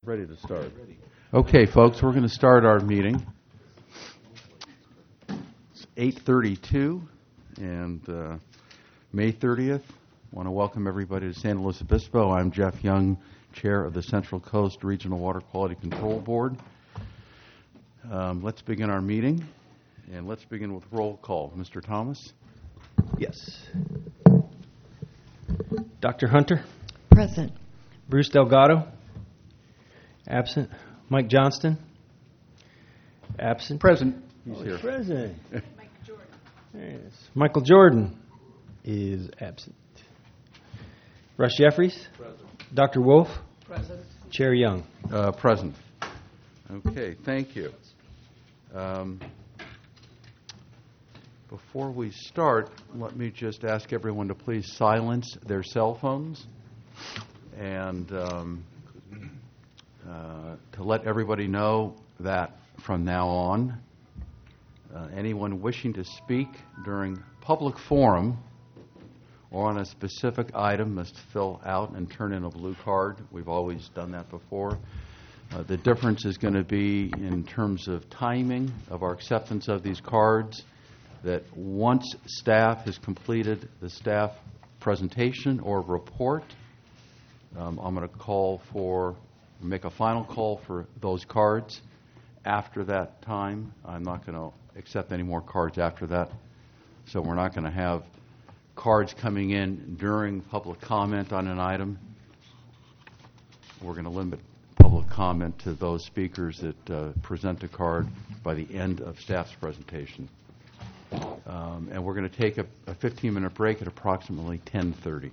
Ready to start. Okay, folks, we're going to start our meeting. It's 8:32 and May 30th. I want to welcome everybody to San Luis Obispo. I'm Jeff Young, Chair of the Central Coast Regional Water Quality Control Board. Let's begin our meeting, and let's begin with roll call. Mr. Thomas? Yes. Dr. Hunter? Present. Bruce Delgado? Absent. Mike Johnston? Absent. Present. He's here. Present. Mike Jordan. Yes. Michael Jordan is absent. Russ Jeffries? Present. Dr. Wolf? Present. Chair Young? Present. Okay, thank you. Before we start, let me just ask everyone to please silence their cell phones and to let everybody know that from now on, anyone wishing to speak during public forum or on a specific item must fill out and turn in a blue card. We've always done that before. The difference is going to be in terms of timing of our acceptance of these cards, that once staff has completed the staff presentation or report, I'm going to make a final call for those cards. After that time, I'm not going to accept any more cards after that. So we're not going to have cards coming in during public comment on an item. We're going to limit public comment to those speakers that present a card by the end of staff's presentation. And we're going to take a 15-minute break at approximately 10:30.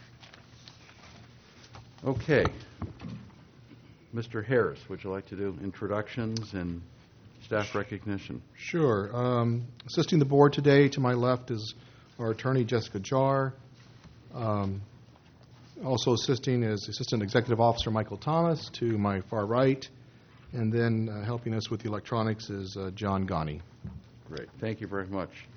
Okay. Mr. Harris, would you like to do introductions and staff recognition? Sure. Assisting the board today, to my left, is our attorney, Jessica Jar. Also assisting is Assistant Executive Officer Michael Thomas, to my far right. And then helping us with the electronics is John Ghani. Great. Thank you very much.